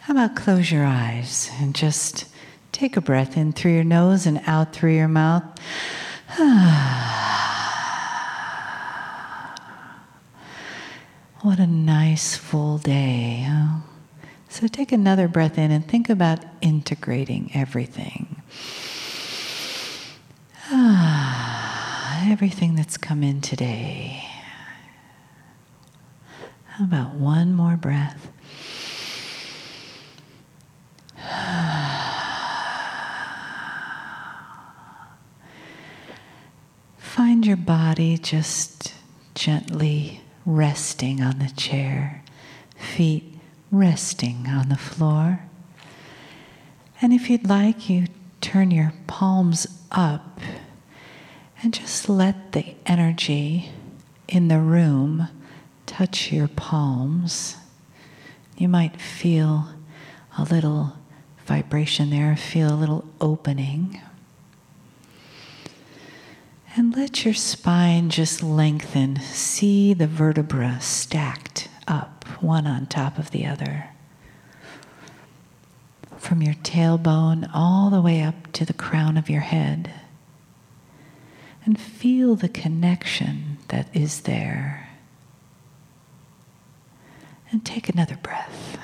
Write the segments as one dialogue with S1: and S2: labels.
S1: How about close your eyes and just take a breath in through your nose and out through your mouth. What a nice full day, huh? So take another breath in and think about integrating everything. Everything that's come in today. How about one more breath? Find your body just gently resting on the chair, feet resting on the floor. And if you'd like, you turn your palms up and just let the energy in the room touch your palms. You might feel a little vibration there, feel a little opening. And let your spine just lengthen. See the vertebra stacked up, one on top of the other. From your tailbone all the way up to the crown of your head. And feel the connection that is there. And take another breath.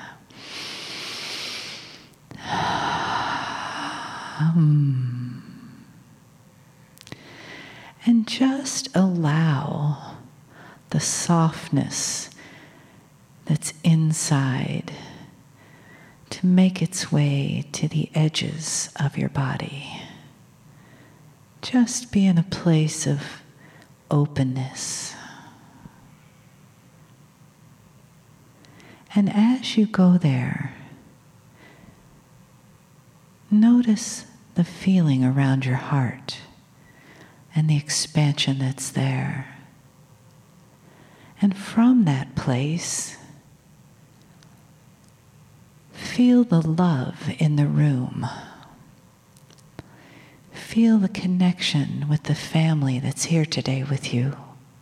S1: And just allow the softness that's inside to make its way to the edges of your body. Just be in a place of openness. And as you go there, notice the feeling around your heart and the expansion that's there. And from that place, feel the love in the room. Feel the connection with the family that's here today with you.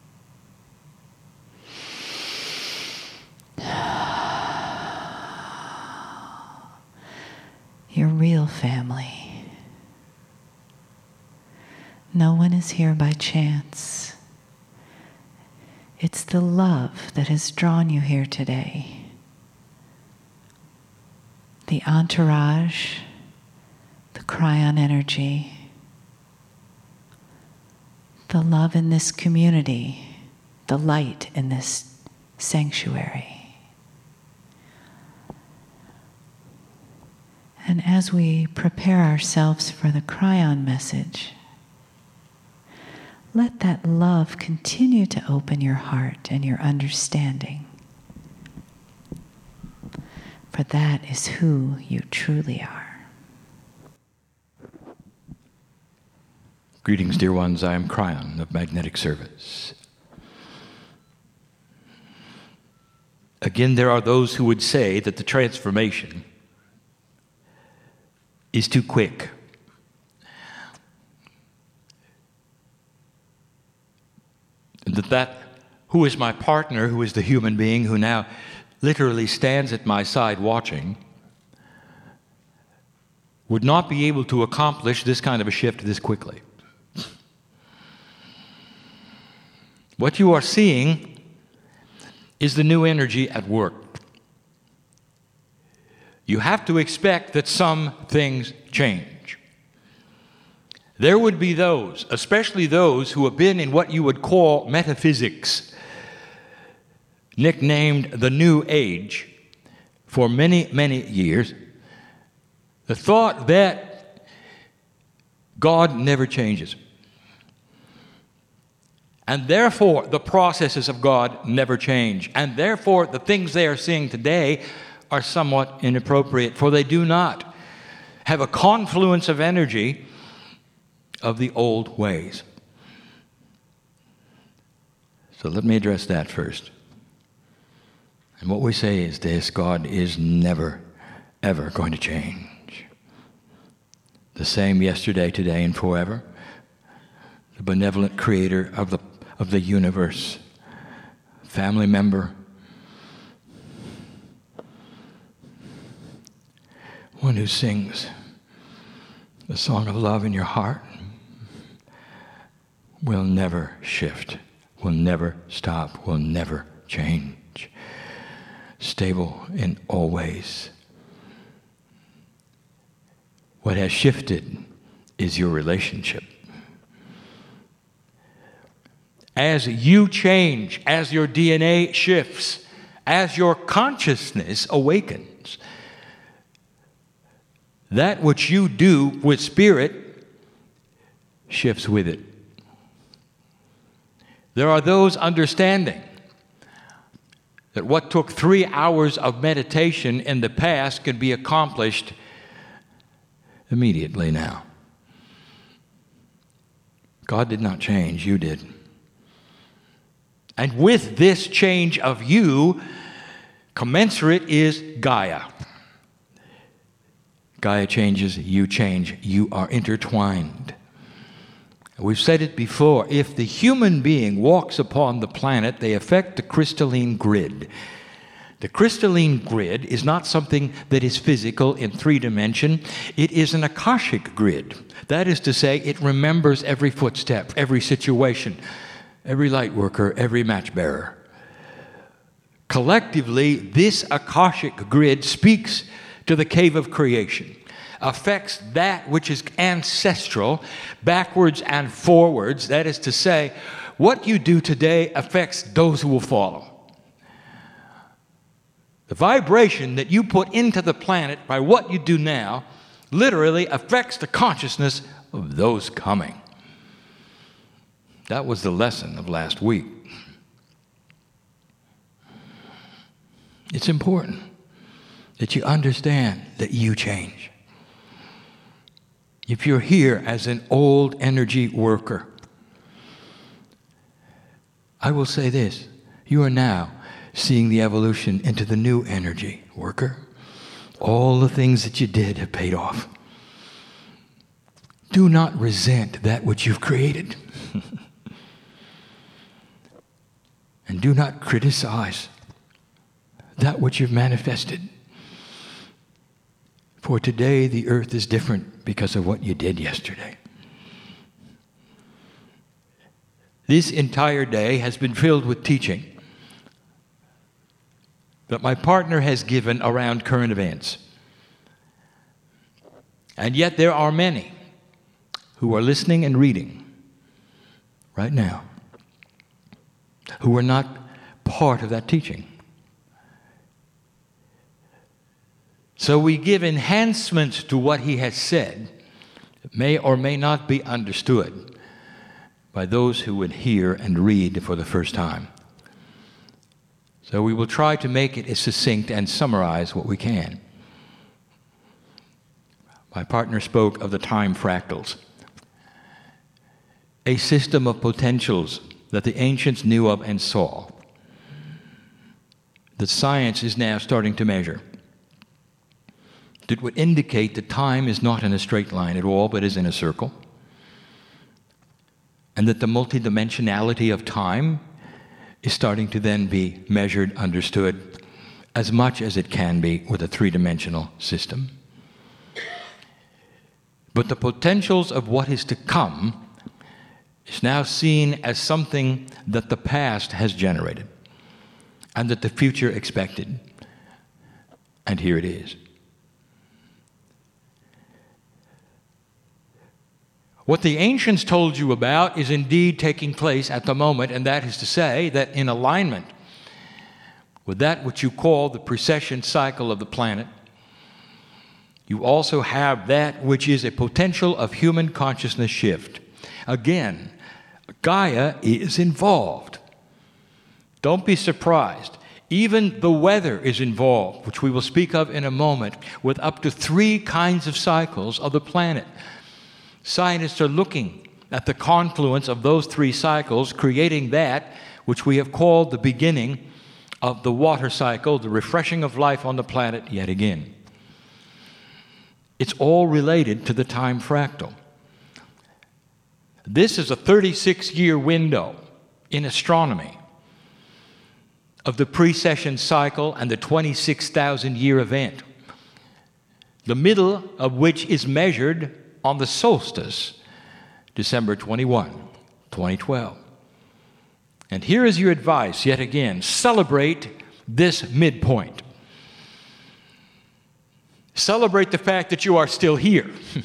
S1: Your real family. No one is here by chance. It's the love that has drawn you here today. The entourage, the Kryon energy, the love in this community, the light in this sanctuary. And as we prepare ourselves for the Kryon message, let that love continue to open your heart and your understanding. For that is who you truly are.
S2: Greetings, dear ones. I am Kryon of Magnetic Service. Again, there are those who would say that the transformation is too quick. That who is my partner, who is the human being who now literally stands at my side watching, would not be able to accomplish this kind of a shift this quickly. What you are seeing is the new energy at work. You have to expect that some things change. There would be those, especially those who have been in what you would call metaphysics, nicknamed the New Age, for many, many years. The thought that God never changes. And therefore, the processes of God never change. And therefore, the things they are seeing today are somewhat inappropriate, for they do not have a confluence of energy of the old ways. So let me address that first. And what we say is this: God is never, ever going to change. The same yesterday, today, and forever. The benevolent creator of the universe. Family member. one who sings the song of love in your heart will never shift, will never stop, will never change. Stable in all ways. What has shifted is your relationship. As you change, as your DNA shifts, as your consciousness awakens, that which you do with spirit shifts with it. There are those understanding that what took 3 hours of meditation in the past can be accomplished immediately now. God did not change, you did. And with this change of you, commensurate is Gaia. Gaia changes, you change. You are intertwined. We've said it before. If the human being walks upon the planet, they affect the crystalline grid. The crystalline grid is not something that is physical in 3 dimension. It is an Akashic grid. That is to say, it remembers every footstep, every situation, every light worker, every match bearer. Collectively, this Akashic grid speaks to the cave of creation, affects that which is ancestral, backwards and forwards. That is to say, what you do today affects those who will follow. The vibration that you put into the planet by what you do now literally affects the consciousness of those coming. That was the lesson of last week. It's important that you understand that you change. If you're here as an old energy worker, I will say this: you are now seeing the evolution into the new energy worker. All the things that you did have paid off. Do not resent that which you've created. And do not criticize that which you've manifested. For today the earth is different because of what you did yesterday. This entire day has been filled with teaching that my partner has given around current events. And yet there are many who are listening and reading right now who are not part of that teaching. So we give enhancements to what he has said that may or may not be understood by those who would hear and read for the first time. So we will try to make it as succinct and summarize what we can. My partner spoke of the time fractals, a system of potentials that the ancients knew of and saw, that science is now starting to measure. That would indicate that time is not in a straight line at all, but is in a circle. And that the multidimensionality of time is starting to then be measured, understood, as much as it can be with a 3-dimensional system. But the potentials of what is to come is now seen as something that the past has generated and that the future expected. And here it is. What the ancients told you about is indeed taking place at the moment, and that is to say that in alignment with that which you call the precession cycle of the planet, you also have that which is a potential of human consciousness shift. Again, Gaia is involved. Don't be surprised. Even the weather is involved, which we will speak of in a moment, with up to 3 kinds of cycles of the planet. Scientists are looking at the confluence of those 3 cycles, creating that which we have called the beginning of the water cycle, the refreshing of life on the planet yet again. It's all related to the time fractal. This is a 36-year window in astronomy of the precession cycle and the 26,000-year event. the middle of which is measured on the solstice, December 21, 2012. And here is your advice, yet again. Celebrate this midpoint. Celebrate the fact that you are still here.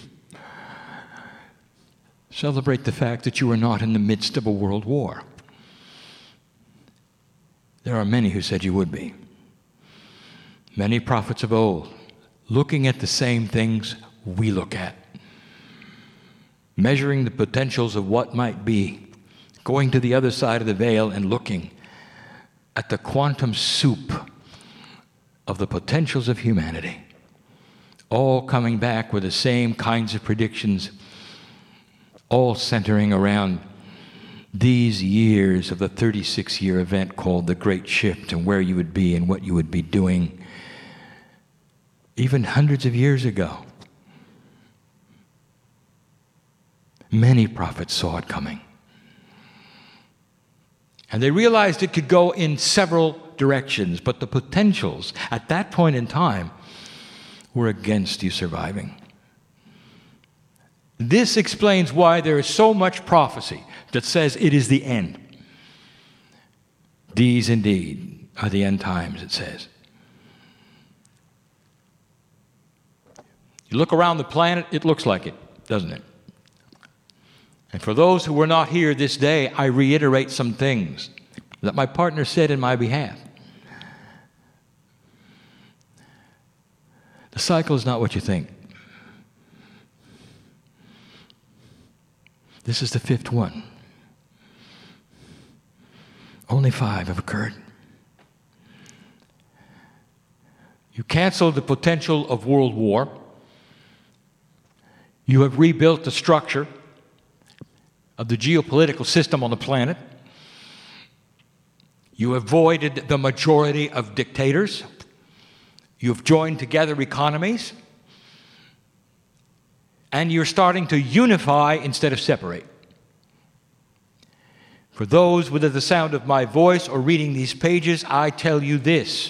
S2: Celebrate the fact that you are not in the midst of a world war. There are many who said you would be. Many prophets of old, looking at the same things we look at. Measuring the potentials of what might be. Going to the other side of the veil and looking at the quantum soup of the potentials of humanity. All coming back with the same kinds of predictions, all centering around these years of the 36-year event called the Great Shift, and where you would be and what you would be doing even hundreds of years ago. Many prophets saw it coming. And they realized it could go in several directions, but the potentials at that point in time were against you surviving. This explains why there is so much prophecy that says it is the end. These indeed are the end times, it says. You look around the planet, it looks like it, doesn't it? And for those who were not here this day, I reiterate some things that my partner said in my behalf. The cycle is not what you think. This is the fifth one. Only 5 have occurred. You canceled the potential of world war. You have rebuilt the structure of the geopolitical system on the planet. You avoided the majority of dictators. You have joined together economies. And you're starting to unify instead of separate. For those within the sound of my voice or reading these pages, I tell you this,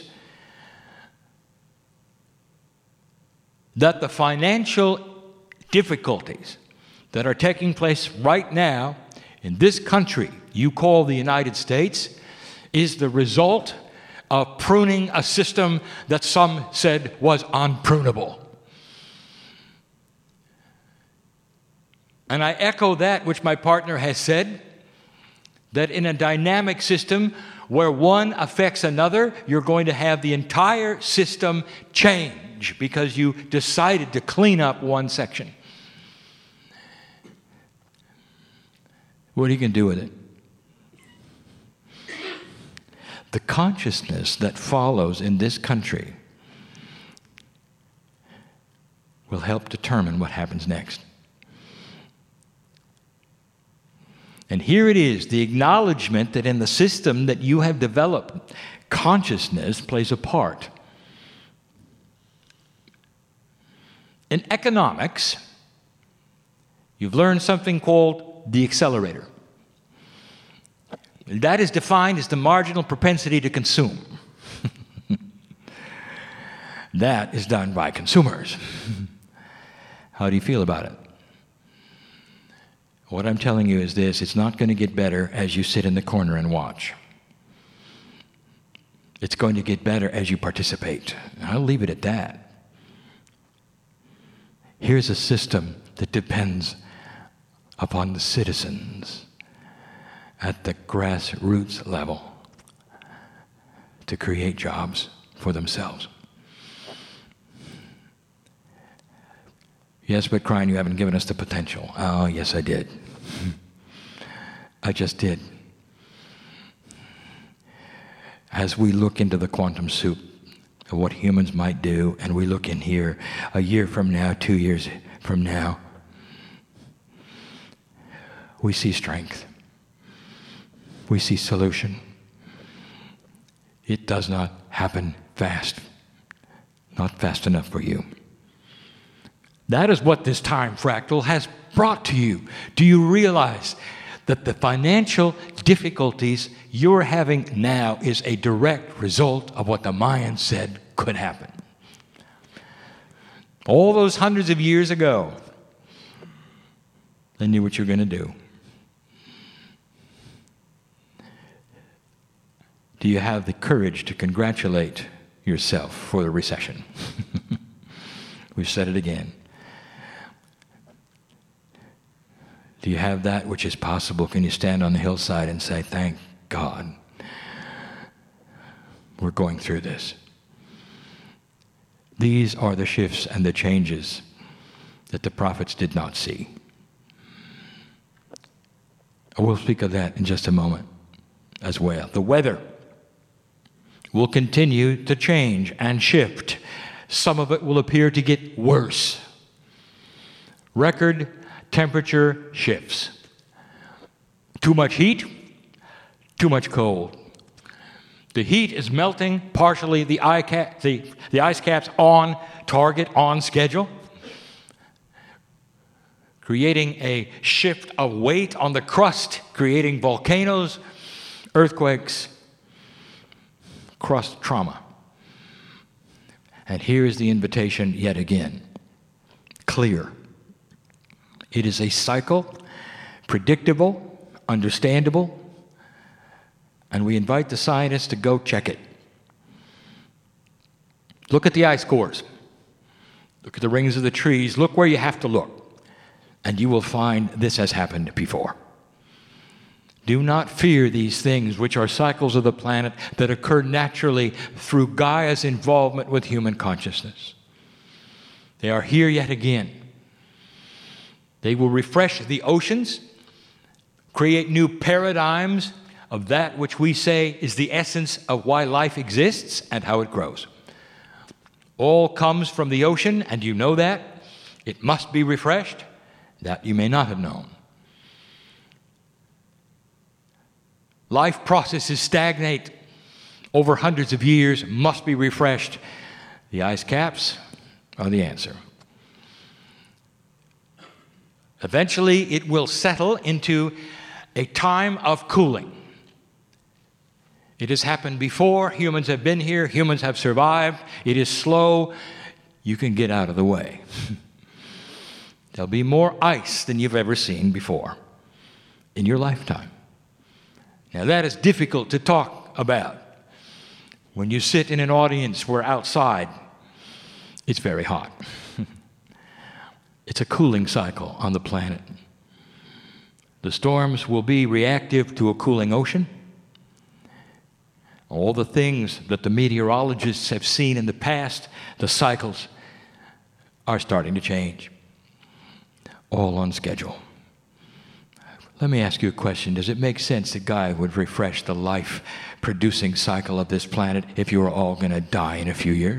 S2: that the financial difficulties that are taking place right now in this country you call the United States is the result of pruning a system that some said was unprunable. And I echo that which my partner has said, that in a dynamic system where one affects another, you're going to have the entire system change because you decided to clean up one section. What are you going to do with it? The consciousness that follows in this country will help determine what happens next. And here it is, the acknowledgement that in the system that you have developed, consciousness plays a part. In economics, you've learned something called the accelerator. That is defined as the marginal propensity to consume. That is done by consumers. How do you feel about it? What I'm telling you is this, it's not going to get better as you sit in the corner and watch. It's going to get better as you participate. I'll leave it at that. Here's a system that depends upon the citizens at the grassroots level to create jobs for themselves. Yes, but Krein, you haven't given us the potential. Oh, yes, I did. I just did. As we look into the quantum soup of what humans might do, and we look in here a year from now, 2 years from now, we see strength. We see solution. It does not happen fast. Not fast enough for you. That is what this time fractal has brought to you. Do you realize that the financial difficulties you're having now is a direct result of what the Mayans said could happen? All those hundreds of years ago, they knew what you were going to do. Do you have the courage to congratulate yourself for the recession? We've said it again. Do you have that which is possible? Can you stand on the hillside and say, thank God we're going through this? These are the shifts and the changes that the prophets did not see. We'll speak of that in just a moment as well. The weather will continue to change and shift. Some of it will appear to get worse. Record temperature shifts. Too much heat, too much cold. The heat is melting partially the ice caps on target, on schedule, creating a shift of weight on the crust, creating volcanoes, earthquakes, crust trauma. And here is the invitation yet again. Clear. It is a cycle, predictable, understandable, and we invite the scientists to go check it. Look at the ice cores. Look at the rings of the trees. Look where you have to look. And you will find this has happened before. Do not fear these things, which are cycles of the planet that occur naturally through Gaia's involvement with human consciousness. They are here yet again. They will refresh the oceans, create new paradigms of that which we say is the essence of why life exists and how it grows. All comes from the ocean, and you know that. It must be refreshed. That you may not have known. Life processes stagnate over hundreds of years, must be refreshed. The ice caps are the answer. Eventually, it will settle into a time of cooling. It has happened before. Humans have been here. Humans have survived. It is slow. You can get out of the way. There'll be more ice than you've ever seen before in your lifetime. Now, that is difficult to talk about. When you sit in an audience where outside it's very hot. It's a cooling cycle on the planet. The storms will be reactive to a cooling ocean. All the things that the meteorologists have seen in the past, the cycles are starting to change. All on schedule. Let me ask you a question. Does it make sense that God would refresh the life-producing cycle of this planet if you were all going to die in a few years?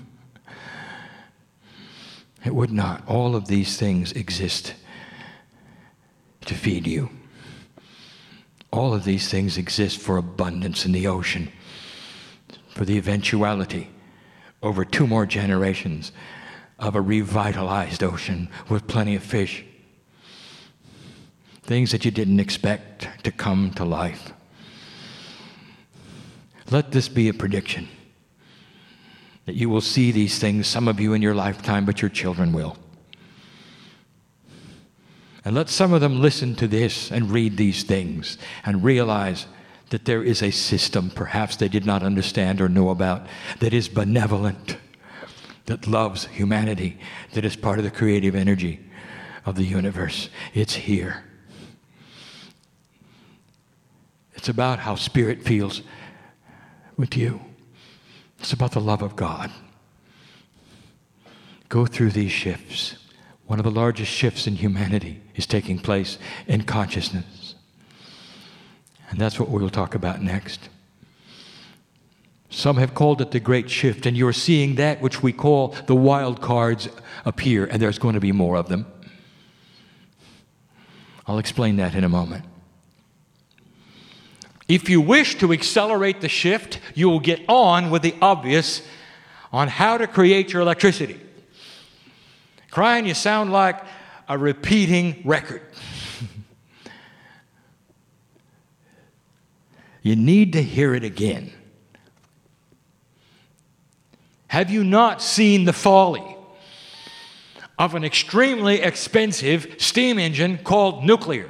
S2: It would not. All of these things exist to feed you. All of these things exist for abundance in the ocean, for the eventuality over 2 more generations of a revitalized ocean with plenty of fish. Things that you didn't expect to come to life. Let this be a prediction that you will see these things, some of you in your lifetime, but your children will. And let some of them listen to this and read these things and realize that there is a system perhaps they did not understand or know about that is benevolent, that loves humanity, that is part of the creative energy of the universe. It's here. It's about how Spirit feels with you. It's about the love of God. Go through these shifts. One of the largest shifts in humanity is taking place in consciousness. And that's what we'll talk about next. Some have called it the Great Shift, and you're seeing that which we call the wild cards appear, and there's going to be more of them. I'll explain that in a moment. If you wish to accelerate the shift, you will get on with the obvious on how to create your electricity. Crying, you sound like a repeating record. You need to hear it again. Have you not seen the folly of an extremely expensive steam engine called nuclear.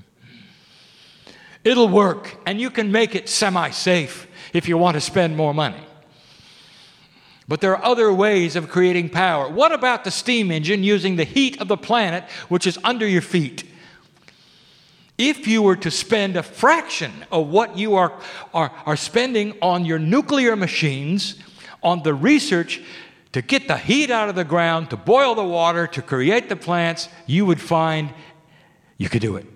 S2: It'll work, and you can make it semi-safe if you want to spend more money. But there are other ways of creating power. What about the steam engine using the heat of the planet, which is under your feet? If you were to spend a fraction of what you are spending on your nuclear machines, on the research to get the heat out of the ground, to boil the water, to create the plants, you would find you could do it.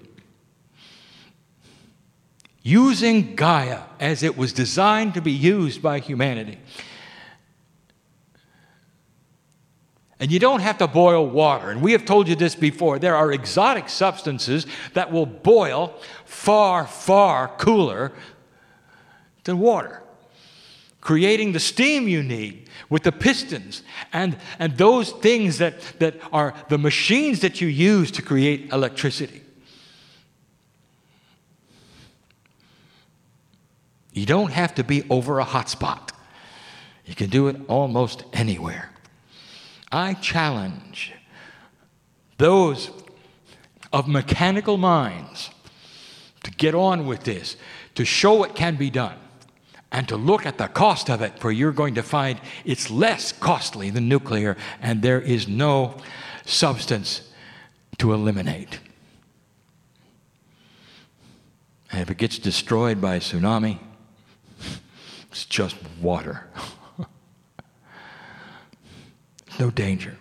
S2: Using Gaia as it was designed to be used by humanity. And you don't have to boil water. And we have told you this before. There are exotic substances that will boil far, far cooler than water, creating the steam you need with the pistons and those things that are the machines that you use to create electricity. You don't have to be over a hotspot. You can do it almost anywhere. I challenge those of mechanical minds to get on with this, to show it can be done, and to look at the cost of it, for you're going to find it's less costly than nuclear, and there is no substance to eliminate. And if it gets destroyed by a tsunami, it's just water. No danger.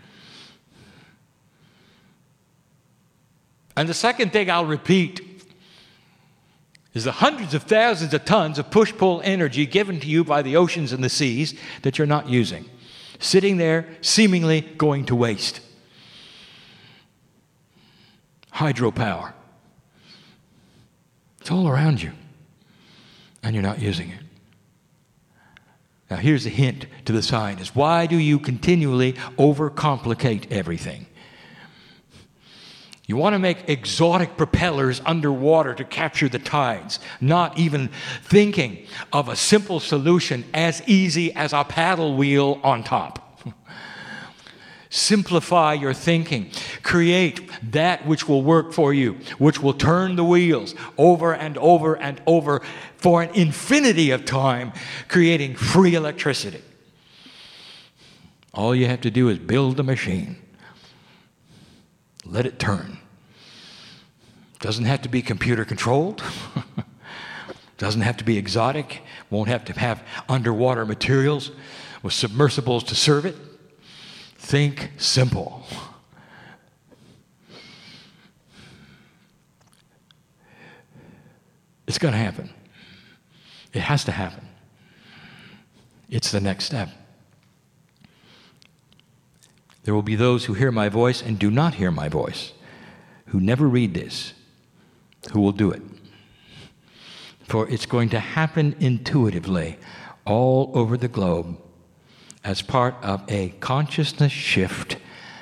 S2: And the second thing I'll repeat is the hundreds of thousands of tons of push-pull energy given to you by the oceans and the seas that you're not using, sitting there seemingly going to waste. Hydropower. It's all around you, and you're not using it. Now, here's a hint to the scientists. Why do you continually overcomplicate everything? You want to make exotic propellers underwater to capture the tides, not even thinking of a simple solution as easy as a paddle wheel on top. Simplify your thinking. Create that which will work for you, which will turn the wheels over and over and over for an infinity of time, creating free electricity. All you have to do is build the machine. Let it turn. Doesn't have to be computer controlled. Doesn't have to be exotic. Won't have to have underwater materials with submersibles to serve it. Think simple. It's going to happen. It has to happen. It's the next step. There will be those who hear my voice and do not hear my voice, who never read this, who will do it. For it's going to happen intuitively all over the globe as part of a consciousness shift.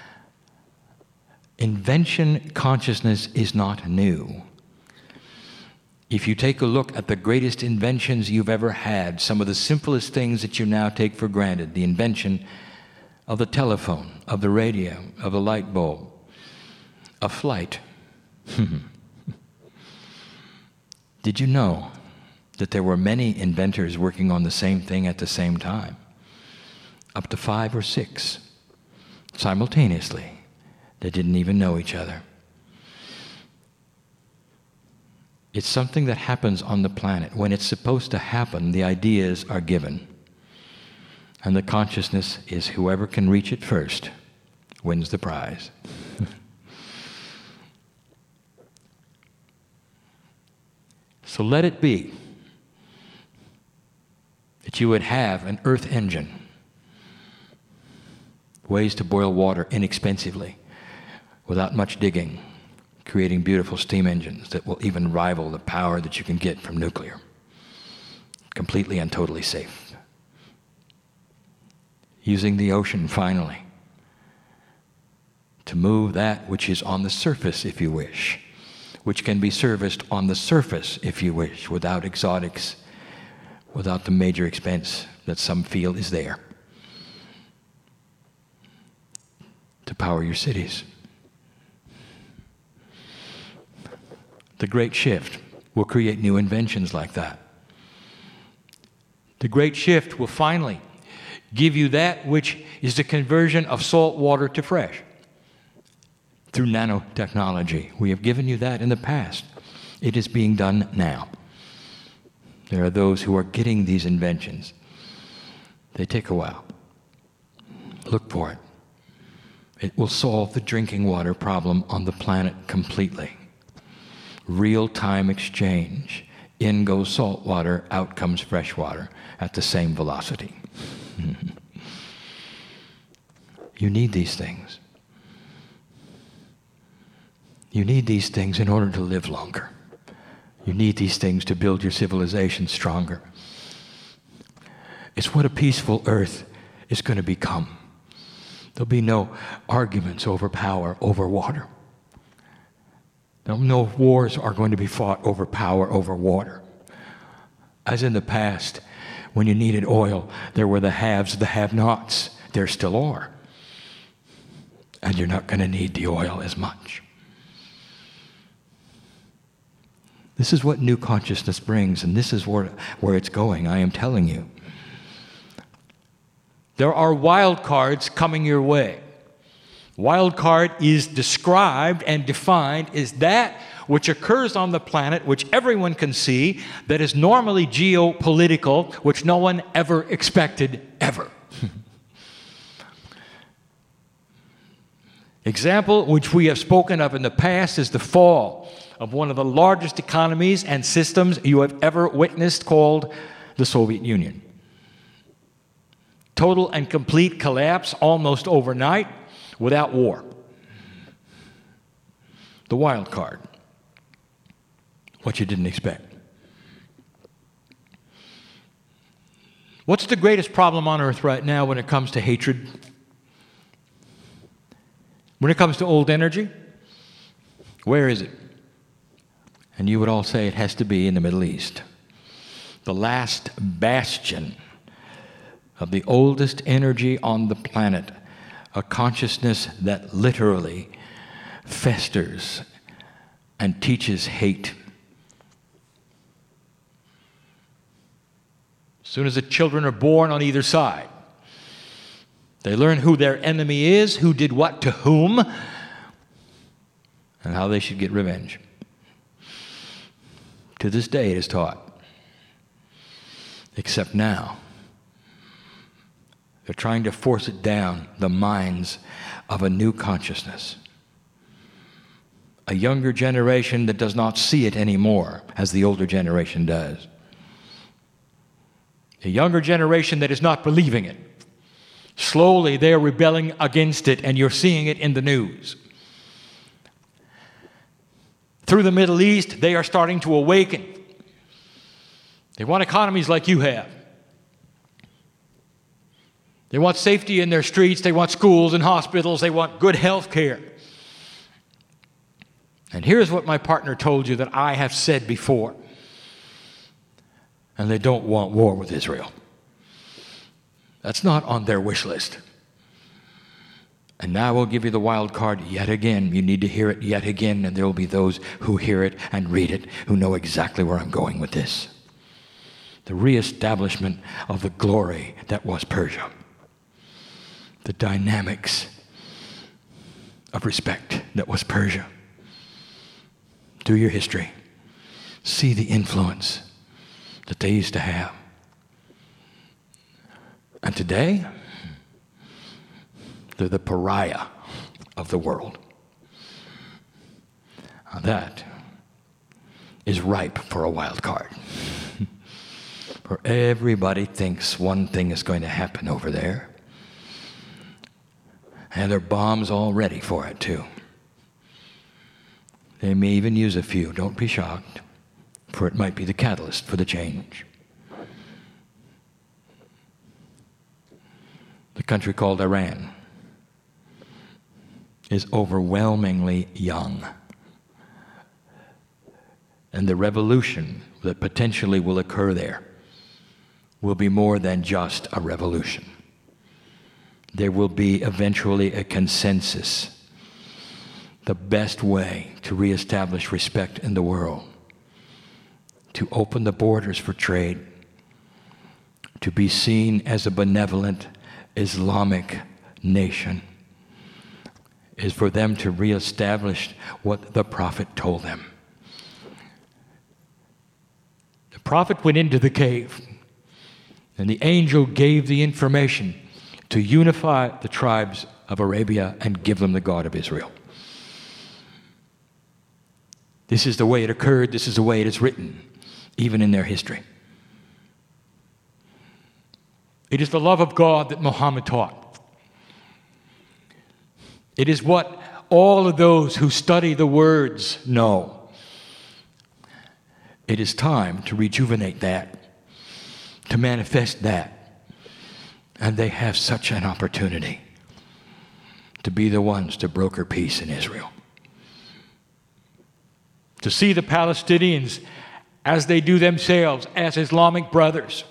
S2: Invention consciousness is not new. If you take a look at the greatest inventions you've ever had, some of the simplest things that you now take for granted, the invention of the telephone, of the radio, of the light bulb, of flight. Did you know that there were many inventors working on the same thing at the same time? Up to 5 or 6 simultaneously. They didn't even know each other. It's something that happens on the planet. When it's supposed to happen, the ideas are given. And the consciousness is whoever can reach it first wins the prize. So let it be that you would have an earth engine. Ways to boil water inexpensively, without much digging, creating beautiful steam engines that will even rival the power that you can get from nuclear. Completely and totally safe. Using the ocean, finally, to move that which is on the surface, if you wish, which can be serviced on the surface, if you wish, without exotics, without the major expense that some feel is there. To power your cities. The Great Shift will create new inventions like that. The Great Shift will finally give you that which is the conversion of salt water to fresh through nanotechnology. We have given you that in the past. It is being done now. There are those who are getting these inventions. They take a while. Look for it. It will solve the drinking water problem on the planet completely. Real-time exchange. In goes salt water, out comes fresh water at the same velocity. You need these things. You need these things in order to live longer. You need these things to build your civilization stronger. It's what a peaceful earth is going to become. There'll be no arguments over power, over water. No wars are going to be fought over power, over water. As in the past, when you needed oil, there were the haves, the have-nots. There still are. And you're not going to need the oil as much. This is what new consciousness brings, and this is where it's going, I am telling you. There are wild cards coming your way. Wild card is described and defined as that which occurs on the planet, which everyone can see, that is normally geopolitical, which no one ever expected, ever. Example which we have spoken of in the past is the fall of one of the largest economies and systems you have ever witnessed, called the Soviet Union. Total and complete collapse almost overnight without war. The wild card. What you didn't expect. What's the greatest problem on earth right now when it comes to hatred? When it comes to old energy? Where is it? And you would all say it has to be in the Middle East. The last bastion of the oldest energy on the planet, a consciousness that literally festers and teaches hate. As soon as the children are born on either side, they learn who their enemy is, who did what to whom, and how they should get revenge. To this day it is taught. Except now, they're trying to force it down the minds of a new consciousness. A younger generation that does not see it anymore as the older generation does. A younger generation that is not believing it. Slowly they are rebelling against it, and you're seeing it in the news. Through the Middle East, they are starting to awaken. They want economies like you have. They want safety in their streets. They want schools and hospitals. They want good health care. And here's what my partner told you that I have said before. And they don't want war with Israel. That's not on their wish list. And now we'll give you the wild card yet again. You need to hear it yet again, and there will be those who hear it and read it who know exactly where I'm going with this. The reestablishment of the glory that was Persia. The dynamics of respect that was Persia. Do your history. See the influence that they used to have. And today, they're the pariah of the world. Now that is ripe for a wild card. For everybody thinks one thing is going to happen over there. And there are bombs all ready for it too. They may even use a few. Don't be shocked, for it might be the catalyst for the change. The country called Iran is overwhelmingly young. And the revolution that potentially will occur there will be more than just a revolution. there will be eventually a consensus. The best way to reestablish respect in the world, to open the borders for trade, to be seen as a benevolent Islamic nation, is for them to reestablish what the prophet told them. The prophet went into the cave, and the angel gave the information to unify the tribes of Arabia and give them the God of Israel. This is the way it occurred. This is the way it is written, even in their history. It is the love of God that Muhammad taught. It is what all of those who study the words know. It is time to rejuvenate that, to manifest that. And they have such an opportunity to be the ones to broker peace in Israel. To see the Palestinians as they do themselves, as Islamic brothers.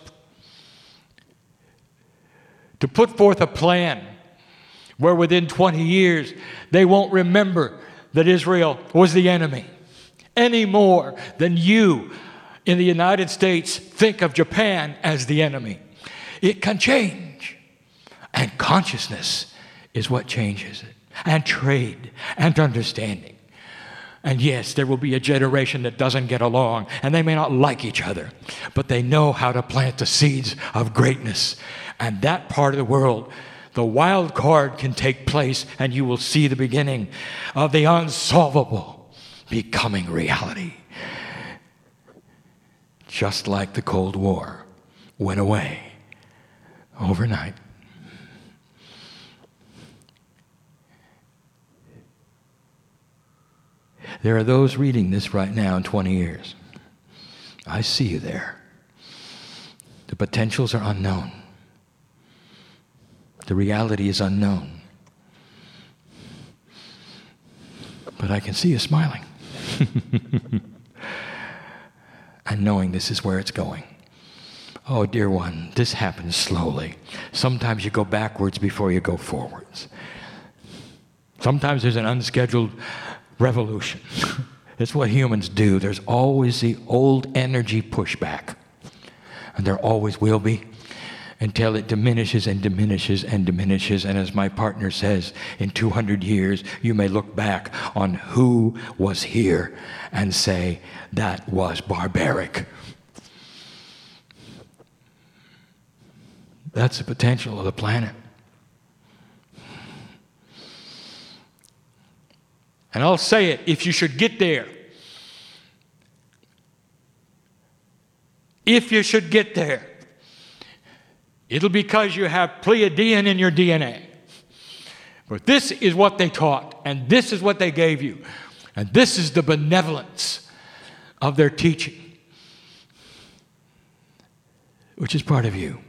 S2: To put forth a plan where within 20 years they won't remember that Israel was the enemy any more than you in the United States think of Japan as the enemy. It can change. And consciousness is what changes it. And trade and understanding. And yes, there will be a generation that doesn't get along, and they may not like each other, but they know how to plant the seeds of greatness. And that part of the world, the wild card can take place, and you will see the beginning of the unsolvable becoming reality. Just like the Cold War went away overnight. There are those reading this right now in 20 years. I see you there. The potentials are unknown. The reality is unknown. But I can see you smiling. And knowing this is where it's going. Oh, dear one, this happens slowly. Sometimes you go backwards before you go forwards. Sometimes there's an unscheduled revolution. It's what humans do. There's always the old energy pushback. And there always will be until it diminishes and diminishes and diminishes. And as my partner says, in 200 years, you may look back on who was here and say, that was barbaric. That's the potential of the planet. And I'll say it, if you should get there. If you should get there, it'll be because you have Pleiadian in your DNA. But this is what they taught, and this is what they gave you. And this is the benevolence of their teaching, which is part of you.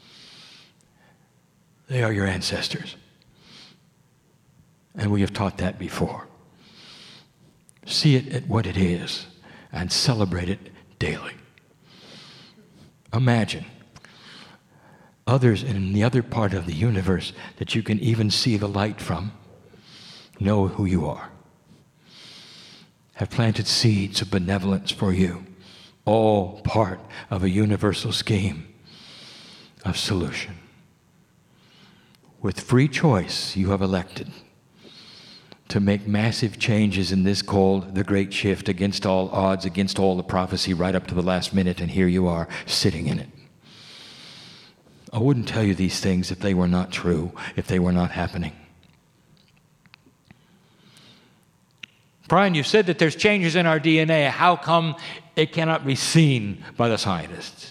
S2: They are your ancestors. And we have taught that before. See it at what it is and celebrate it daily. Imagine others in the other part of the universe that you can even see the light from know who you are. Have planted seeds of benevolence for you, all part of a universal scheme of solution. With free choice, you have elected to make massive changes in this called the Great Shift, against all odds, against all the prophecy, right up to the last minute, and here you are sitting in it. I wouldn't tell you these things if they were not true, if they were not happening. Brian, you said that there's changes in our DNA. How come it cannot be seen by the scientists?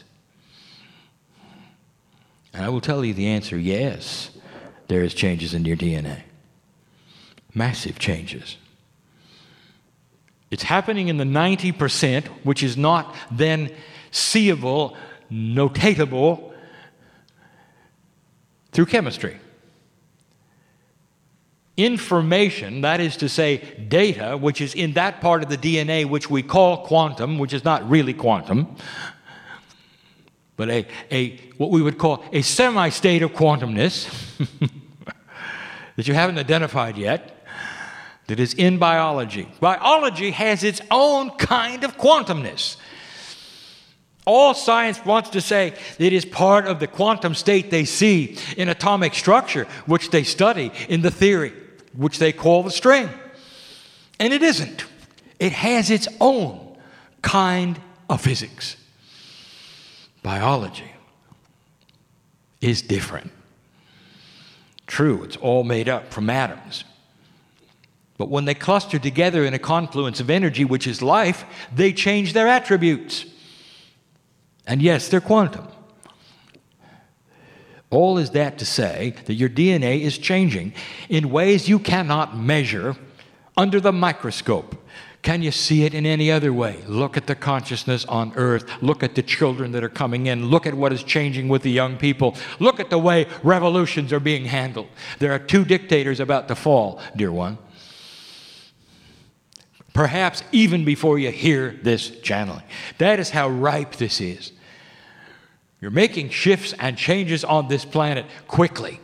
S2: And I will tell you the answer, yes, there is changes in your DNA. Massive changes. It's happening in the 90%, which is not then seeable, notatable through chemistry. Information, that is to say data, which is in that part of the DNA which we call quantum, which is not really quantum, but what we would call a semi-state of quantumness, that you haven't identified yet that is in biology. Biology has its own kind of quantumness. All science wants to say it is part of the quantum state they see in atomic structure, which they study in the theory, which they call the string. And it isn't. It has its own kind of physics. Biology is different. True, it's all made up from atoms. But when they cluster together in a confluence of energy, which is life, they change their attributes. And yes, they're quantum. All is that to say that your DNA is changing in ways you cannot measure under the microscope. Can you see it in any other way? Look at the consciousness on earth. Look at the children that are coming in. Look at what is changing with the young people. Look at the way revolutions are being handled. There are 2 dictators about to fall, dear one. Perhaps even before you hear this channeling. That is how ripe this is. You're making shifts and changes on this planet quickly.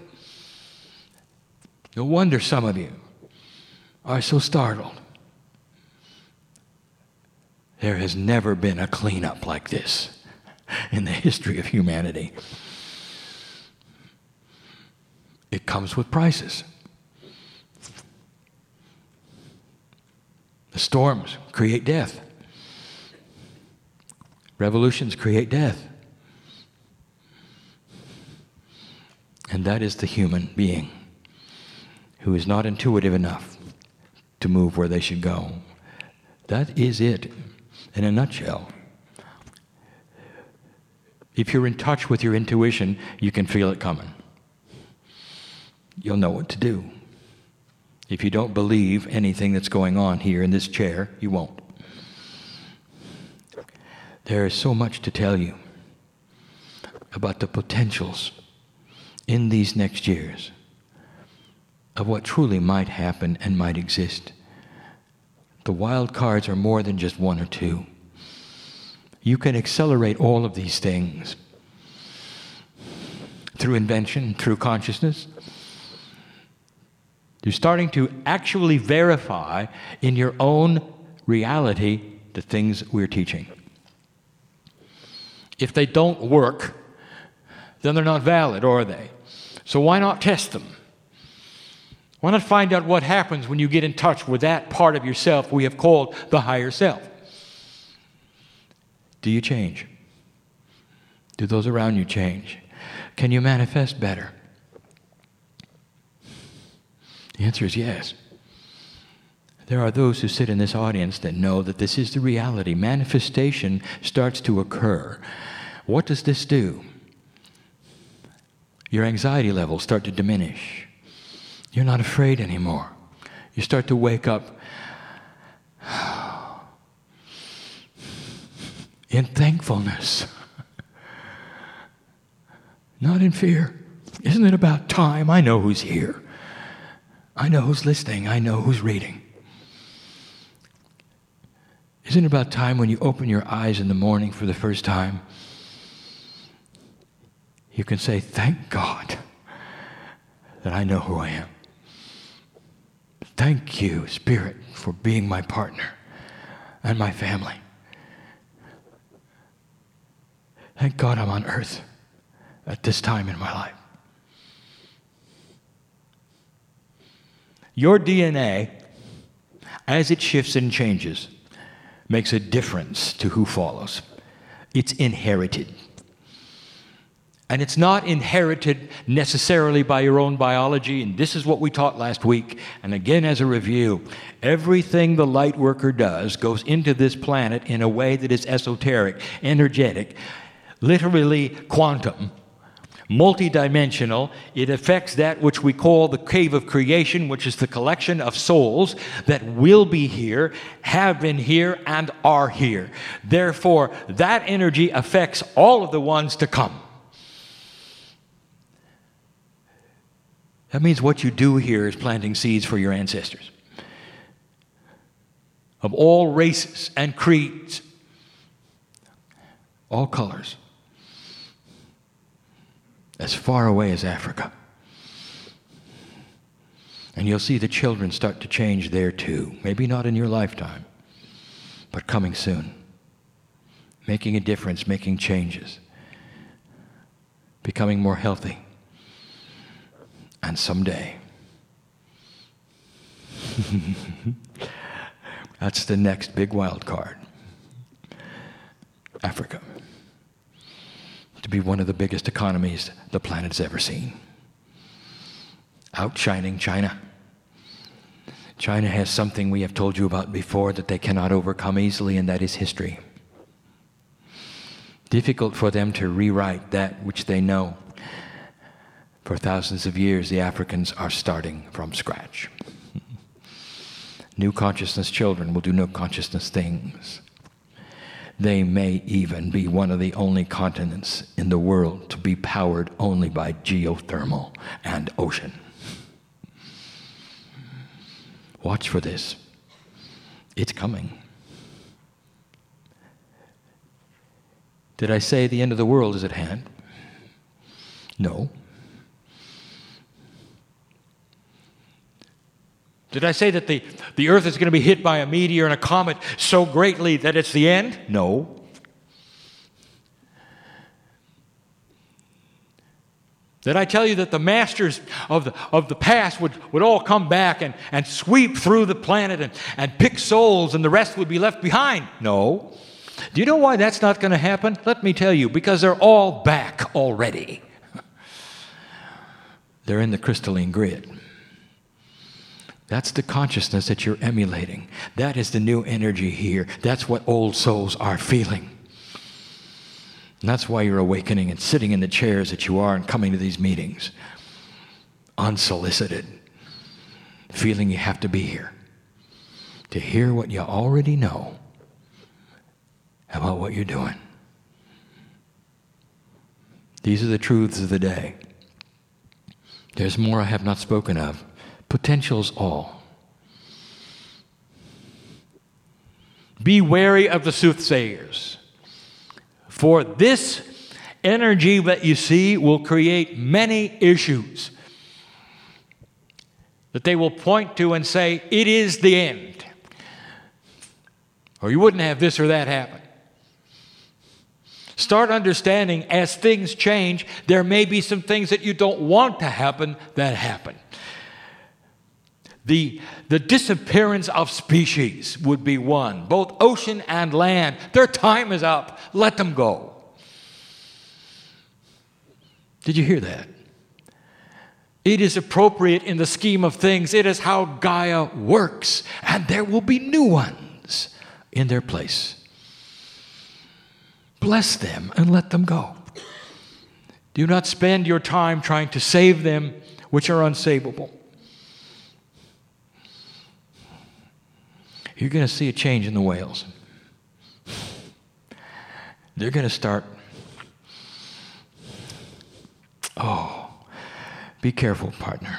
S2: No wonder some of you are so startled. There has never been a cleanup like this in the history of humanity. It comes with prices. The storms create death. Revolutions create death. And that is the human being who is not intuitive enough to move where they should go. That is it in a nutshell. If you're in touch with your intuition, you can feel it coming. You'll know what to do. If you don't believe anything that's going on here in this chair, you won't. There is so much to tell you about the potentials in these next years of what truly might happen and might exist. The wild cards are more than just 1 or 2. You can accelerate all of these things through invention, through consciousness. You're starting to actually verify in your own reality the things we're teaching. If they don't work, then they're not valid, are they? So why not test them? Why not find out what happens when you get in touch with that part of yourself we have called the higher self? Do you change? Do those around you change? Can you manifest better? The answer is yes. There are those who sit in this audience that know that this is the reality. Manifestation starts to occur. What does this do? Your anxiety levels start to diminish. You're not afraid anymore. You start to wake up in thankfulness, not in fear. Isn't it about time? I know who's here. I know who's listening. I know who's reading. Isn't it about time when you open your eyes in the morning for the first time, you can say, thank God that I know who I am. Thank you, Spirit, for being my partner and my family. Thank God I'm on earth at this time in my life. Your DNA, as it shifts and changes, makes a difference to who follows. It's inherited. And it's not inherited necessarily by your own biology, and this is what we taught last week. And again, as a review, everything the light worker does goes into this planet in a way that is esoteric, energetic, literally quantum, multidimensional. It affects that which we call the cave of creation, which is the collection of souls that will be here, have been here, and are here. Therefore, that energy affects all of the ones to come. That means what you do here is planting seeds for your ancestors of all races and creeds, all colors, as far away as Africa. And you'll see the children start to change there too. Maybe not in your lifetime, but coming soon. Making a difference, making changes. Becoming more healthy. And someday, that's the next big wild card. Africa. To be one of the biggest economies the planet's ever seen. Outshining China. China has something we have told you about before that they cannot overcome easily, and that is history. Difficult for them to rewrite that which they know. For thousands of years, the Africans are starting from scratch. New consciousness children will do no consciousness things. They may even be one of the only continents in the world to be powered only by geothermal and ocean. Watch for this. It's coming. Did I say the end of the world is at hand? No. Did I say that the earth is going to be hit by a meteor and a comet so greatly that it's the end? No. Did I tell you that the masters of the past would all come back and sweep through the planet and pick souls and the rest would be left behind? No. Do you know why that's not going to happen? Let me tell you, because they're all back already. They're in the crystalline grid. That's the consciousness that you're emulating. That is the new energy here. That's what old souls are feeling. And that's why you're awakening and sitting in the chairs that you are and coming to these meetings. Unsolicited. Feeling you have to be here. To hear what you already know about what you're doing. These are the truths of the day. There's more I have not spoken of. Potentials all. Be wary of the soothsayers. For this energy that you see will create many issues that they will point to and say, it is the end. Or you wouldn't have this or that happen. Start understanding as things change, there may be some things that you don't want to happen that happen. The disappearance of species would be one, both ocean and land. Their time is up. Let them go. Did you hear that? It is appropriate in the scheme of things. It is how Gaia works, and there will be new ones in their place. Bless them and let them go. Do not spend your time trying to save them, which are unsavable. You're going to see a change in the whales. They're going to start. Oh, be careful, partner.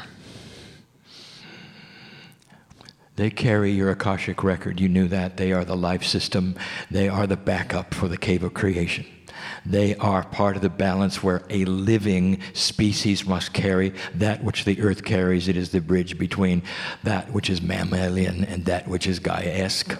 S2: They carry your Akashic record. You knew that. They are the life system. They are the backup for the cave of creation. They are part of the balance where a living species must carry that which the earth carries. It is the bridge between that which is mammalian and that which is Gaia-esque.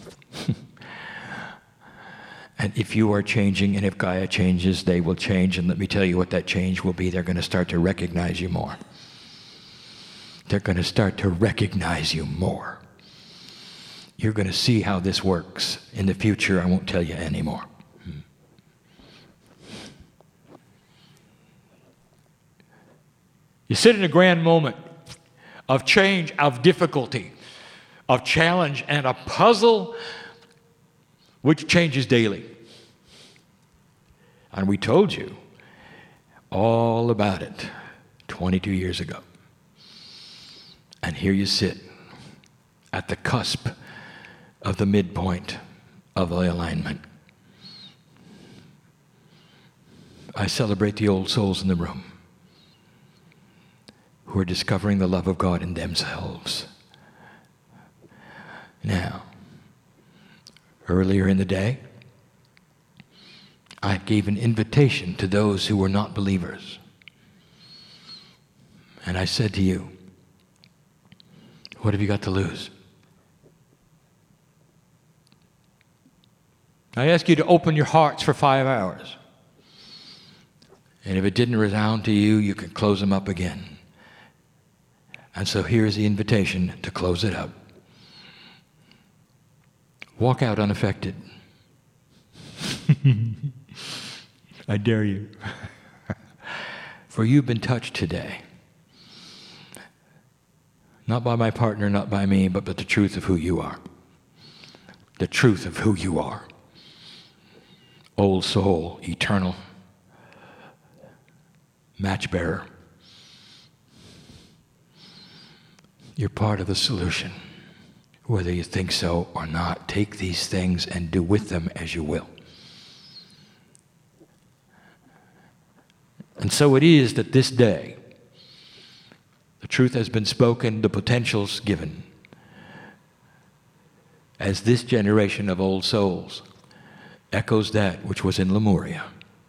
S2: And if you are changing, and if Gaia changes, they will change. And let me tell you what that change will be. They're going to start to recognize you more. They're going to start to recognize you more. You're going to see how this works. In the future, I won't tell you anymore. You sit in a grand moment of change, of difficulty, of challenge, and a puzzle which changes daily. And we told you all about it 22 years ago. And here you sit at the cusp of the midpoint of the alignment. I celebrate the old souls in the room who are discovering the love of God in themselves. Now, earlier in the day, I gave an invitation to those who were not believers. And I said to you, What have you got to lose? I ask you to open your hearts for 5 hours. And if it didn't resound to you, you can close them up again. And so here's the invitation to close it up. Walk out unaffected. I dare you. For you've been touched today. Not by my partner, not by me, but the truth of who you are. The truth of who you are. Old soul, eternal, match bearer. You're part of the solution. Whether you think so or not, take these things and do with them as you will. And so it is that this day, the truth has been spoken, the potential's given. As this generation of old souls echoes that which was in Lemuria.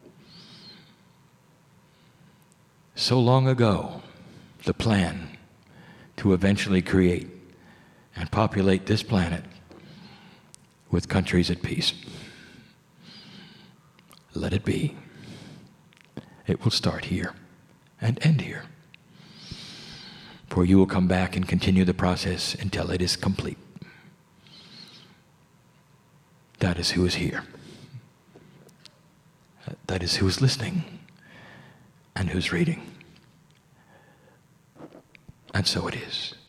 S2: So long ago, the plan to eventually create and populate this planet with countries at peace. Let it be. It will start here and end here. For you will come back and continue the process until it is complete. That is who is here. That is who is listening and who's reading. And so it is.